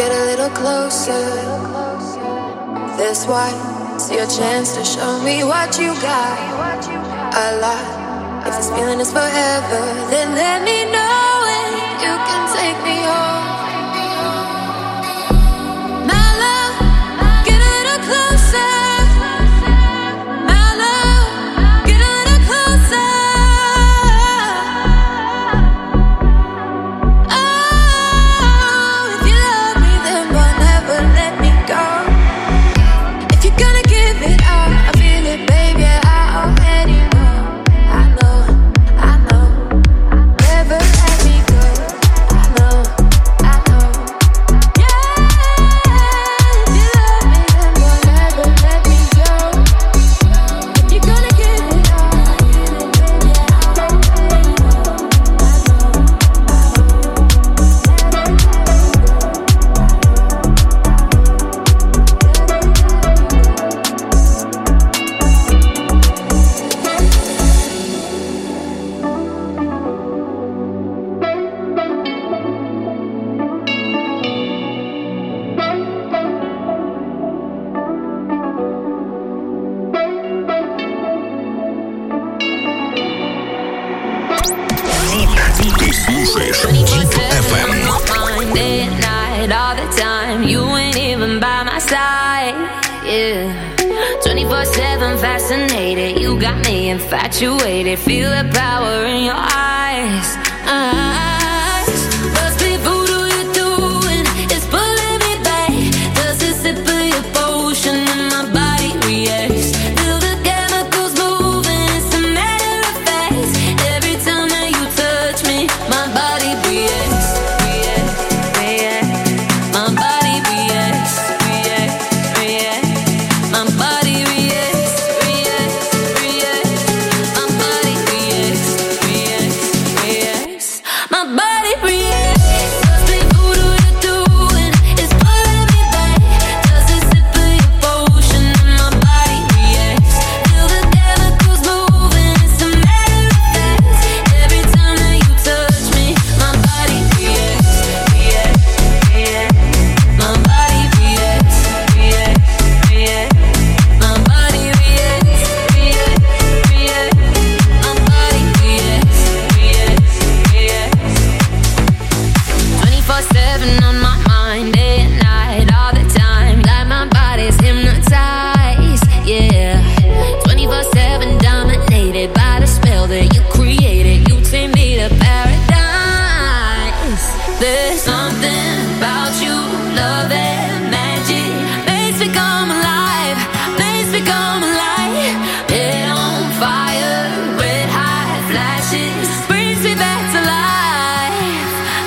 get a little closer. This why it's your chance to show me what you got. A lot. If this feeling is forever, then let me know when you can take me home. My love, get a little closer. My love, get a little closer. Oh, if you love me, then boy, never let me go. If you're gonna give it all, I feel it, baby, I already know. I know, I know. Never let me go. I know, I know. Yeah, if you love me, then boy, never let me go. If you're gonna give it all, I feel it, baby, I already know. Ты слушаешь Deep FM. Mind day and night, all the time. You ain't even by my side. Yeah. 24/7 fascinated. You got me infatuated. Feel the power in your eyes. Must be voodoo you're doing. It's pulling me back. Does a sip of your potion and my body reacts? Feel the chemicals moving. It's a matter of fact. Every time that you touch me, my body reacts. My body reacts. My body reacts. My body reacts. My body reacts. Must be voodoo you're doing. It's pulling me back. Does a sip of your potion and my body reacts? Feel the chemicals moving. It's a matter of fact. Every time that you touch me, my body reacts. My body reacts. My body reacts. My body reacts. 24/7 on my mind, day and night, all the time. Like my body's hypnotized, yeah. 24/7 dominated by the spell that you created. You take me to paradise. There's something about you, love and magic. Makes me come alive, makes me come alive. Head on fire, red hot flashes, brings me back to life.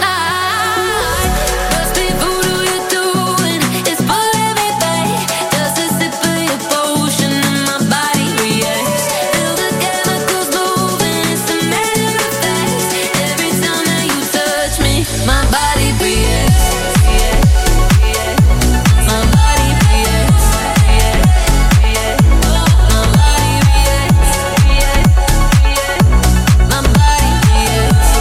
Must be voodoo you're doing. It's pulling me back. Does a sip of your potion and my body reacts? Feel the chemicals moving. It's a matter of fact. Every time that you touch me, my body reacts. My body reacts. My body reacts. My body reacts.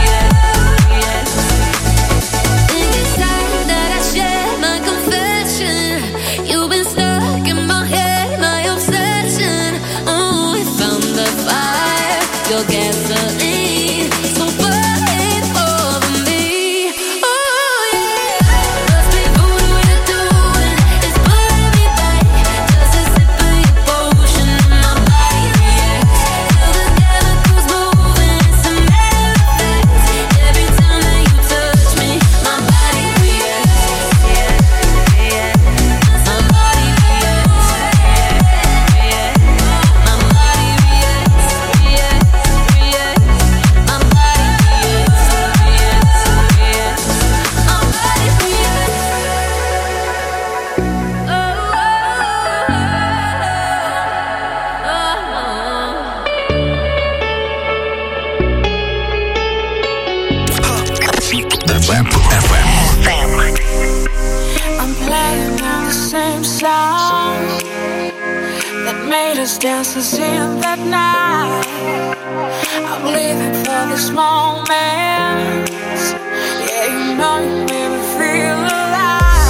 Think it's time that I share my confession. You've been stuck in my head, my obsession. Oh, we found the fire, your gasoline. So burn it over me. Oh yeah. Must be voodoo you're doing. It's pulling me back. Does a sip of your potion and my body reacts? Feel the chemicals moving. It's a matter of fact. Every time that you touch me, my body reacts. My body reacts. My body reacts. My body reacts. My body reacts. I'm playing out the same song that made us dance to see that night. I'm living for this moment. Yeah, you know you made me feel alive.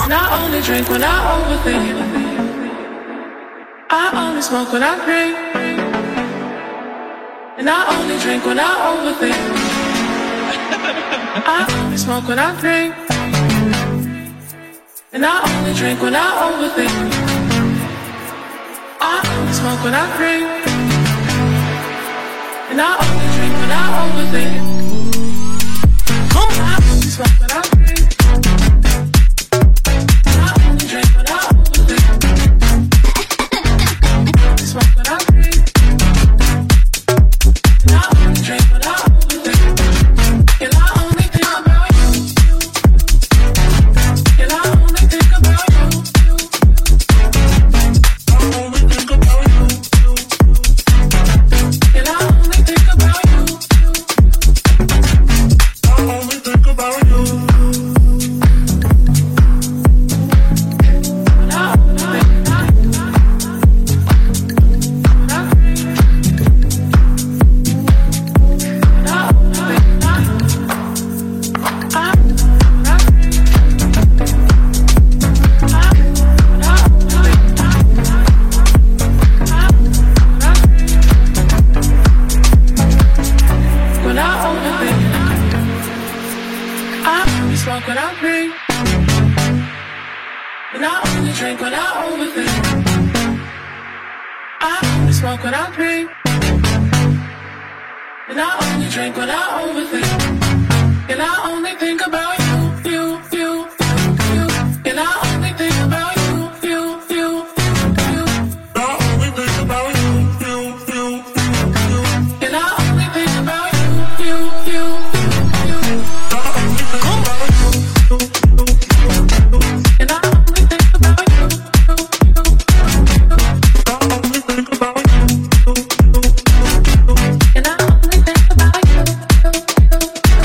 And I only drink when I overthink. I only smoke when I drink. And I only drink when I overthink. I only smoke when I drink. And I only drink when I overthink. I only smoke when I drink. And I only drink when I overthink. I only smoke when I drink. And I only drink when I overthink. I only smoke when I drink. And I only drink when I overthink. And I only think about you. And I only think about you. I only think about you. And I only think about you. I only think about you. And I only think about you. Smoke when I drink, and I only drink when I overthink. I only smoke when I drink, and I only drink when I overthink. And I only think about you, you, you, you, and I only think about you, you, you, you. I only think about you, you, you, you, and I only think about you, you, you, you. I only think about you. And I only think about you. I only think about you. And I only think about you.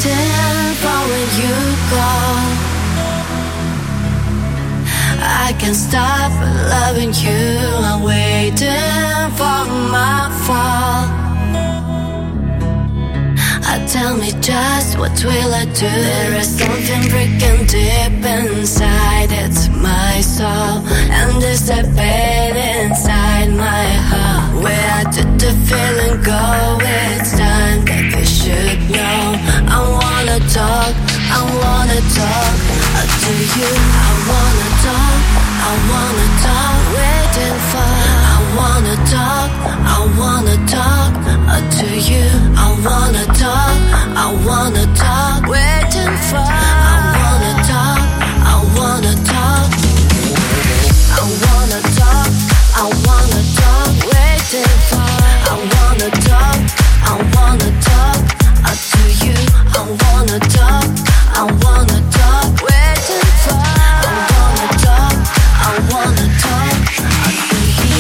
waiting for when you call. I can't stop loving you. I'm waiting for my fall. Tell me just what will I do? There is something breaking deep inside. It's my soul, and there's a pain inside my heart. Where did the feeling go? It's time that you should know. I wanna talk to you. I wanna talk, waiting for. I wanna talk to you. I wanna talk, waiting for. I wanna talk. I wanna talk, waiting for. I wanna talk to you. I wanna talk, waiting for. I wanna talk to you.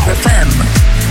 Deep FM.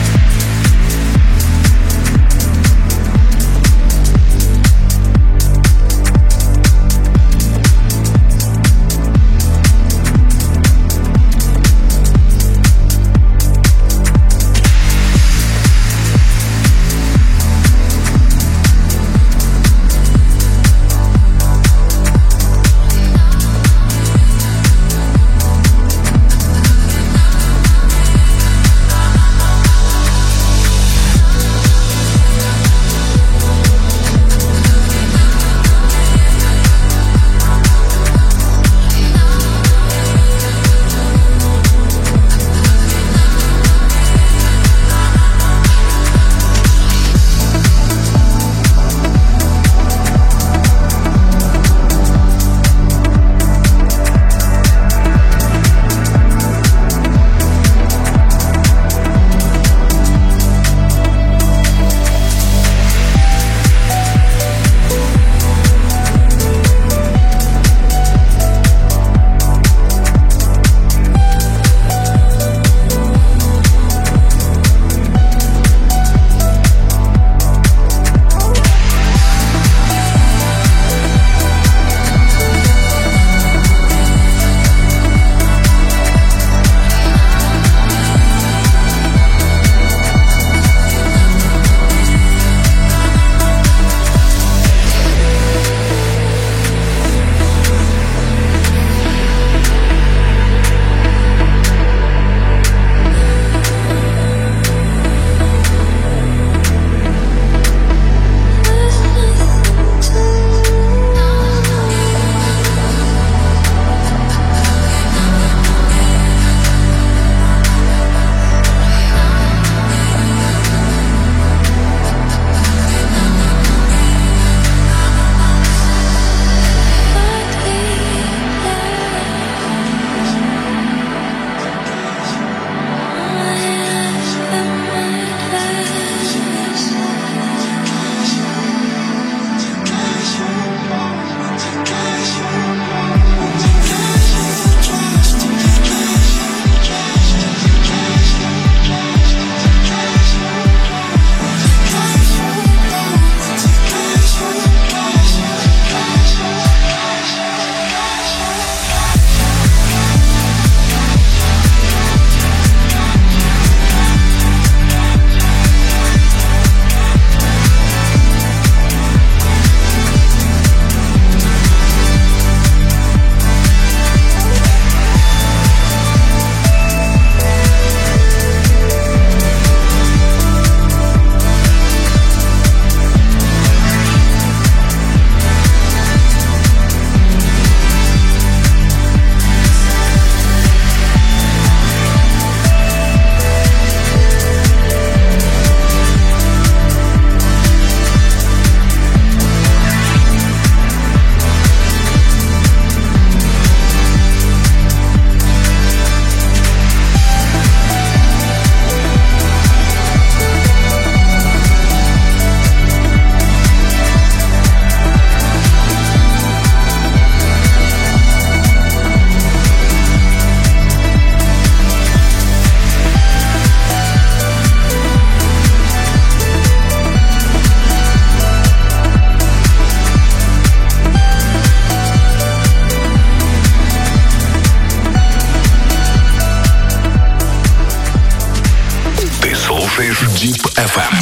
Deep FM.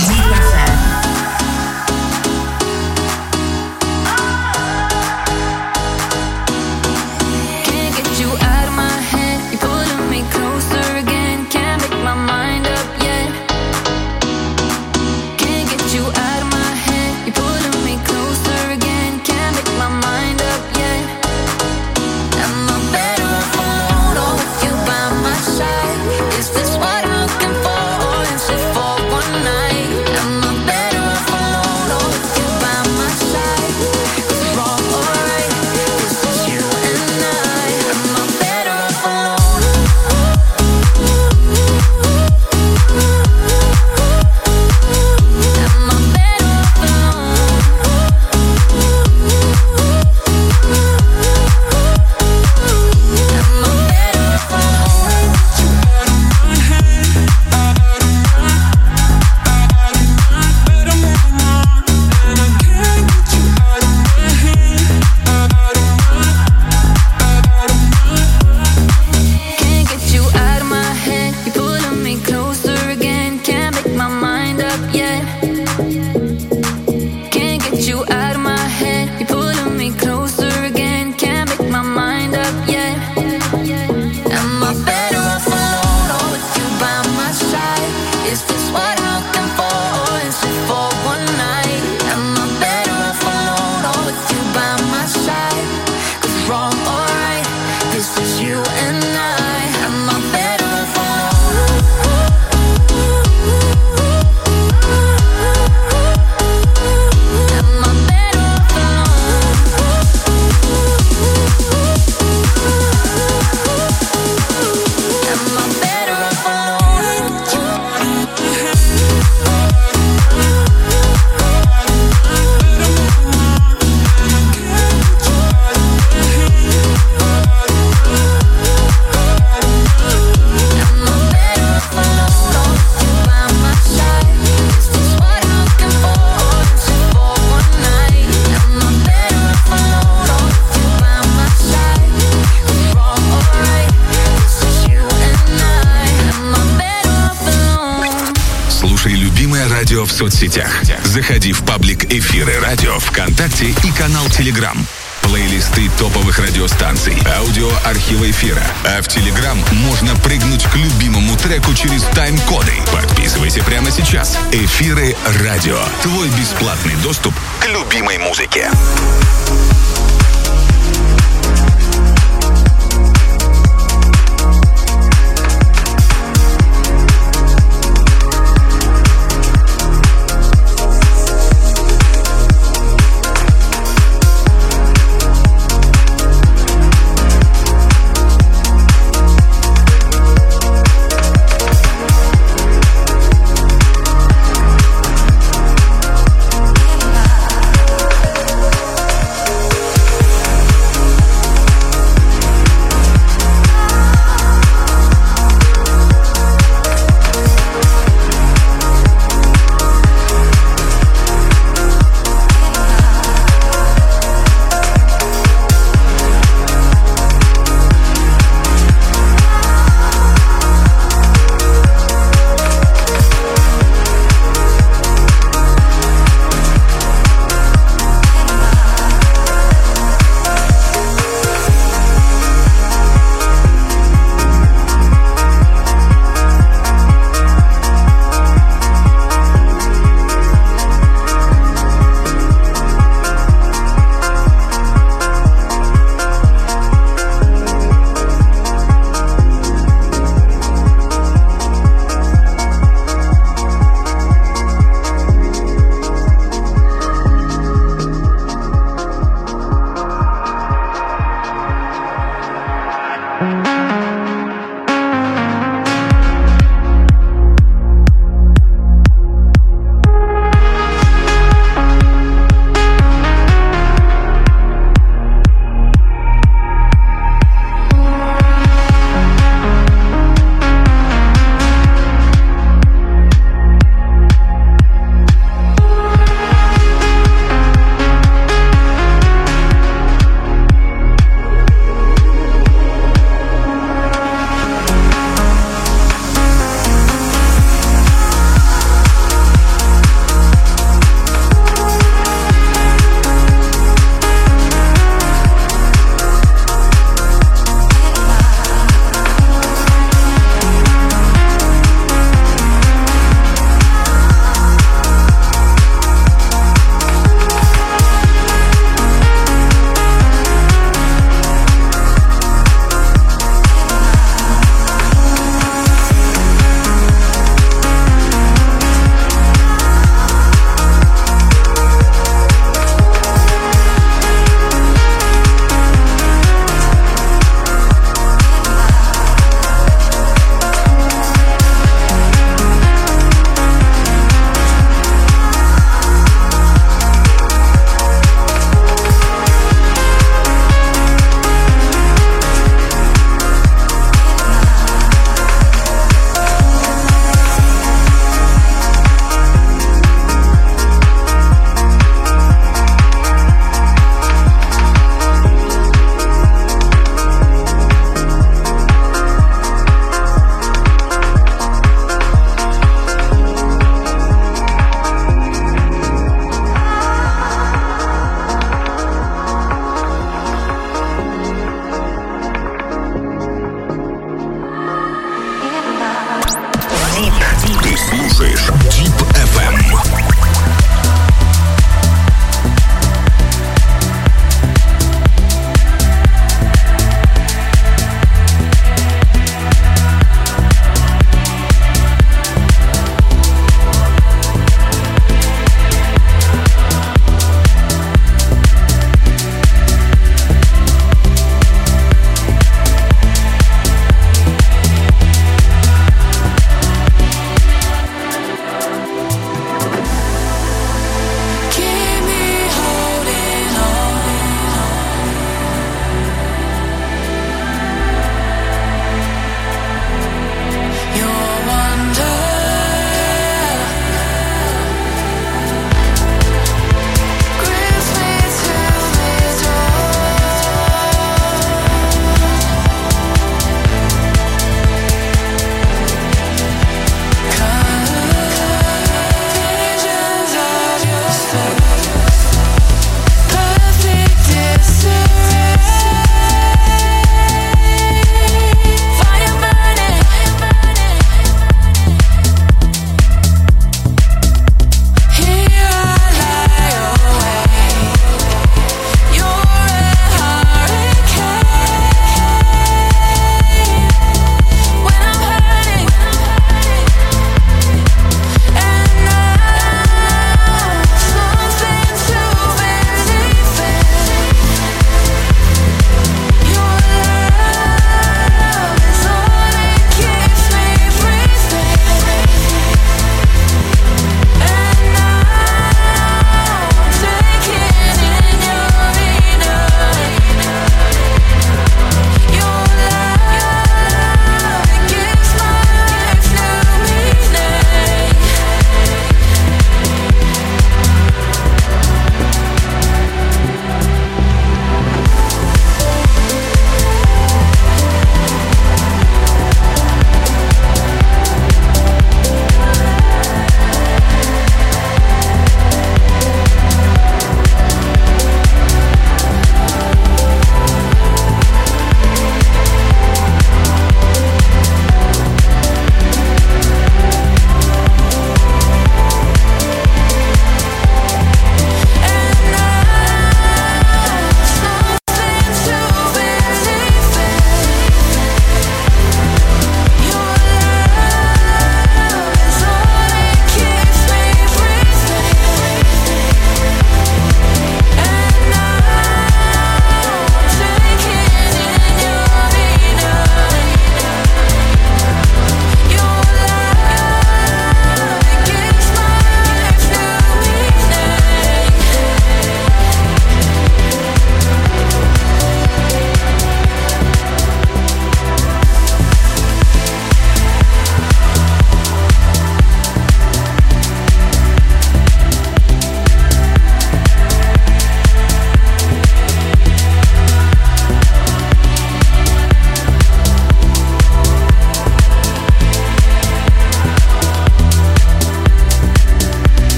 Is this what I'm looking for, or is it for one night? Am I better Слушай любимое радио в соцсетях. Заходи в паблик «Эфиры радио» ВКонтакте и канал Телеграм. Плейлисты топовых радиостанций, аудиоархивы эфира. А в Телеграм можно прыгнуть к любимому треку через тайм-коды. Подписывайся прямо сейчас. «Эфиры радио». Твой бесплатный доступ к любимой музыке.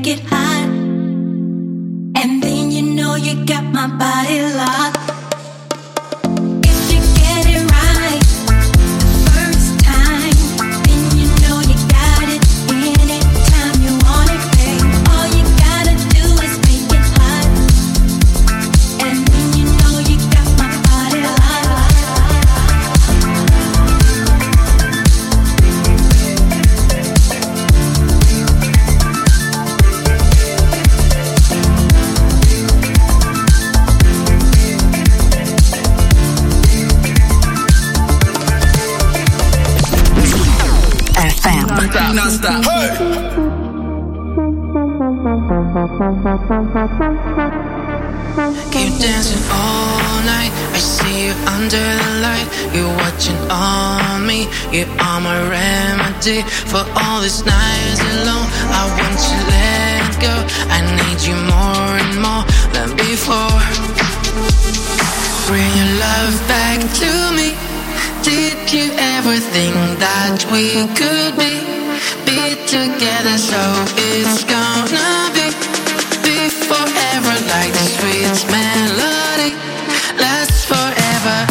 make it hot. And then you know you got my body locked. If you get it right the first time, then you know you got it anytime you want it, babe. All you gotta do is make it hot. And then you know you got my body locked. Non-stop. Hey! Keep dancing all night. I see you under the light. You're watching on me. You are my remedy for all these nights alone. I want you to let go. I need you more and more than before. Bring your love back to me. Did you ever think that we could be together? So it's gonna be forever, like the sweet melody lasts forever.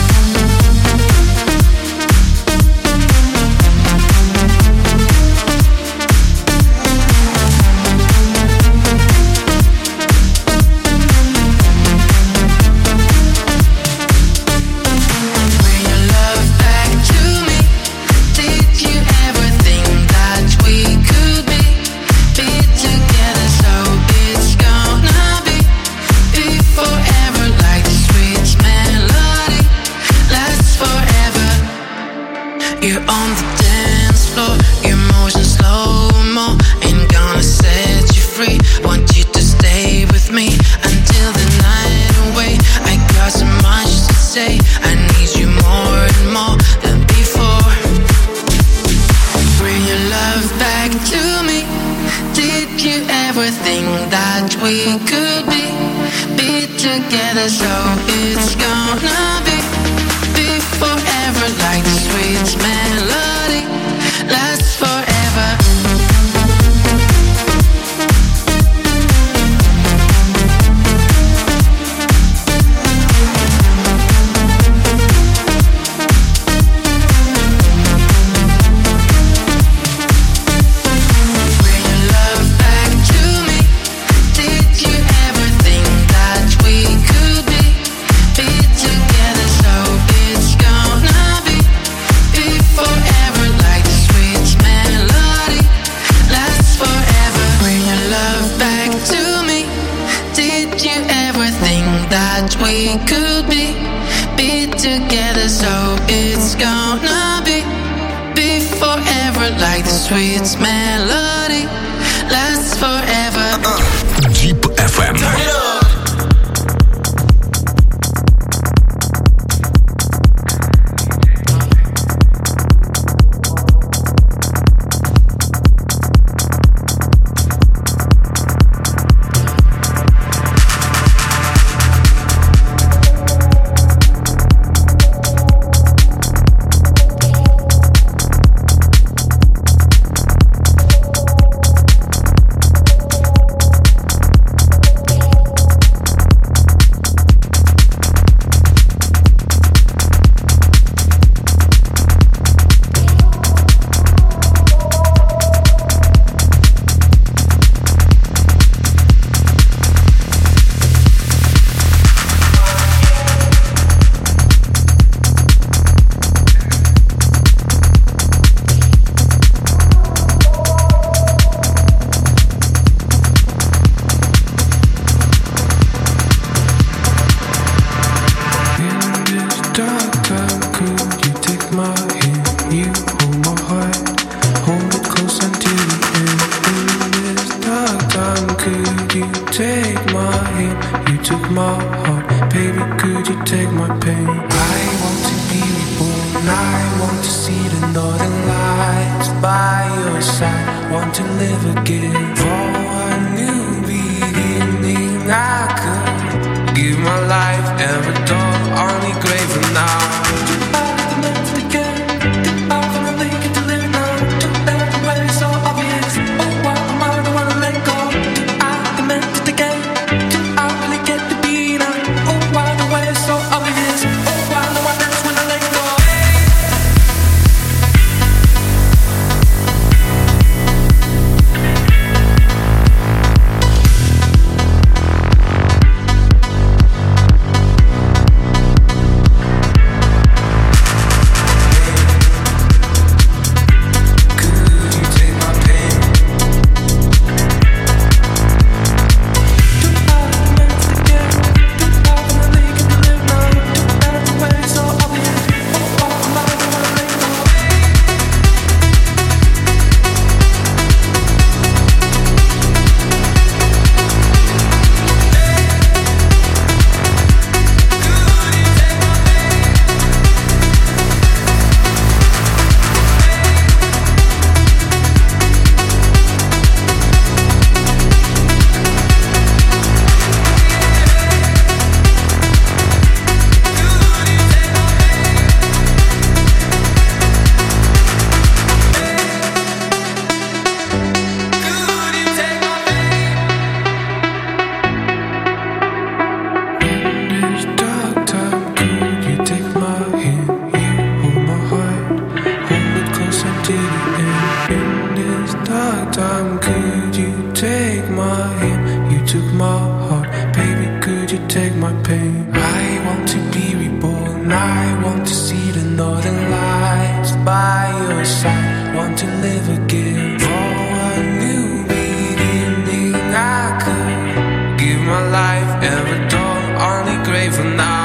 You're on the dance floor, your motion slow-mo. Ain't gonna set you free. Want you to stay with me until the night away. I got so much to say. I need you more and more than before. Bring your love back to me. Did you ever think that we could be together? So it's gonna be forever, like the sweet melody lasts forever. Bring your love back to me. Did you ever think that we could be together? So it's gonna be forever, like the sweet melody lasts forever. Bring your love back to me. Did you ever think that we could be together? So it's gonna be forever, like the sweet melody lasts forever. Deep FM. Go. could you take my hand? You took my heart, baby, could you take my pain? I want to be reborn, I want to see the northern lights by your side, want to live again. For a new beginning I could give my life, every dawn, only grateful now.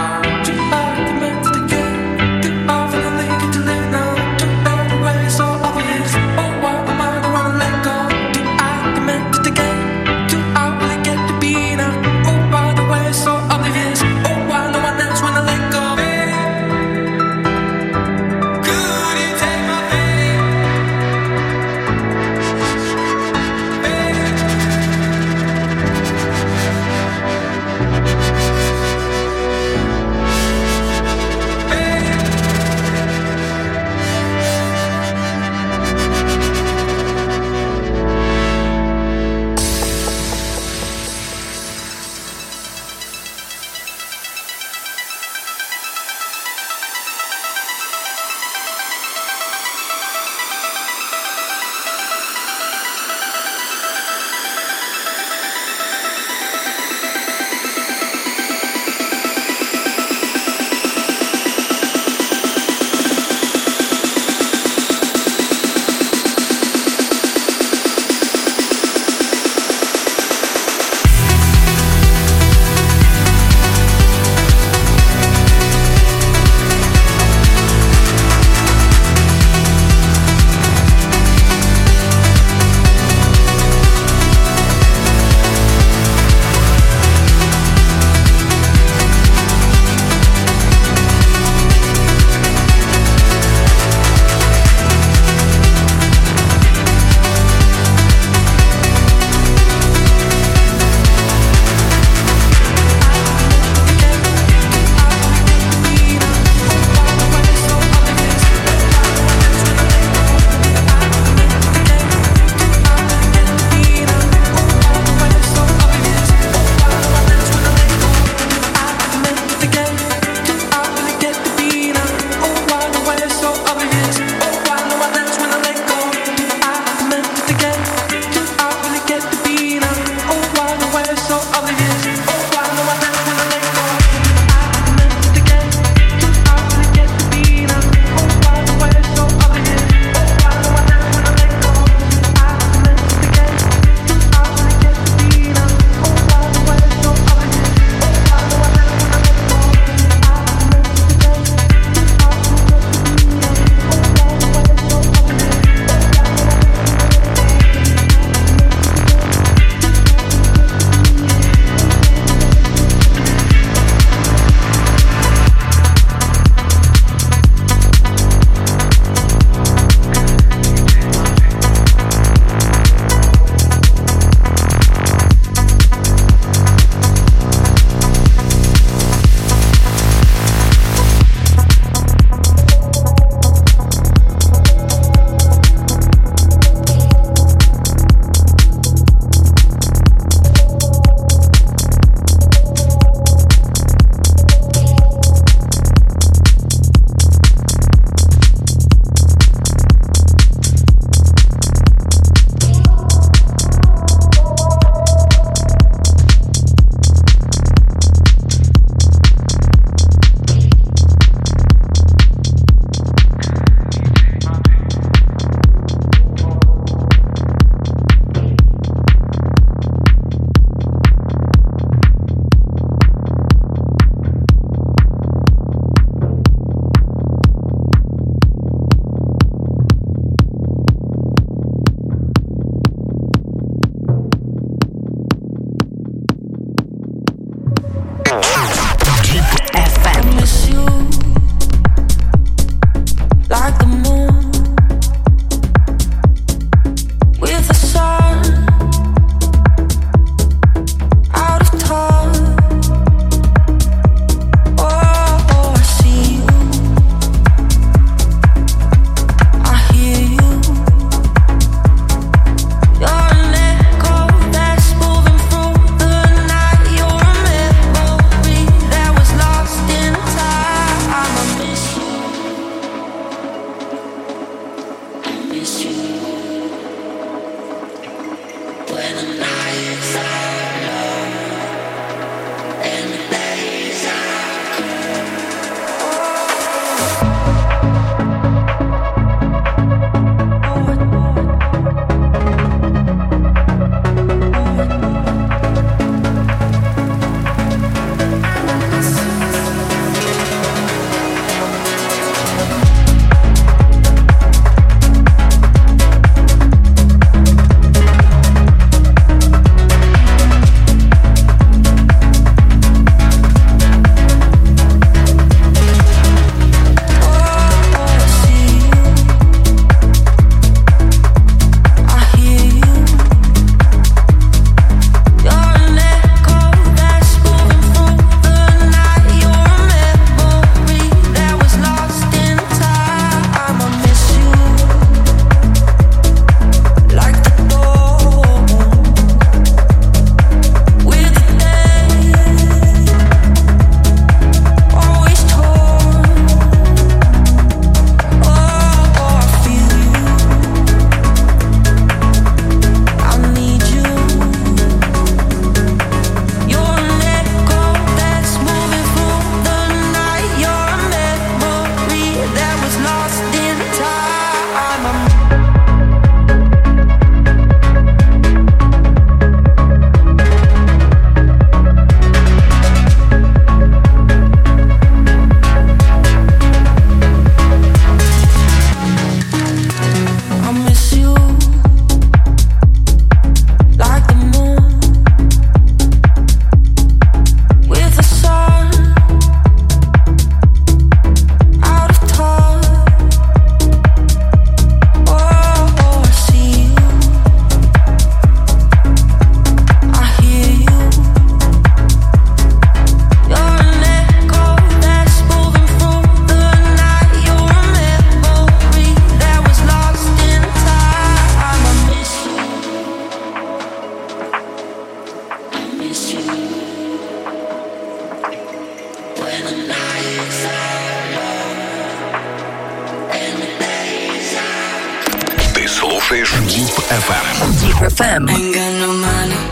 слушаешь Deep FM. Deep FM. Ain't got no money.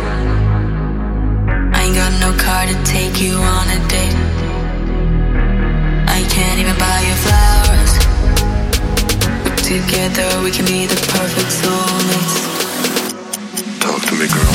Ain't got no car to take you on a date. I can't even buy you flowers. But together we can be the perfect soulmates. Talk to me, girl.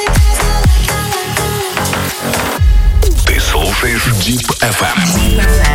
Deep FM.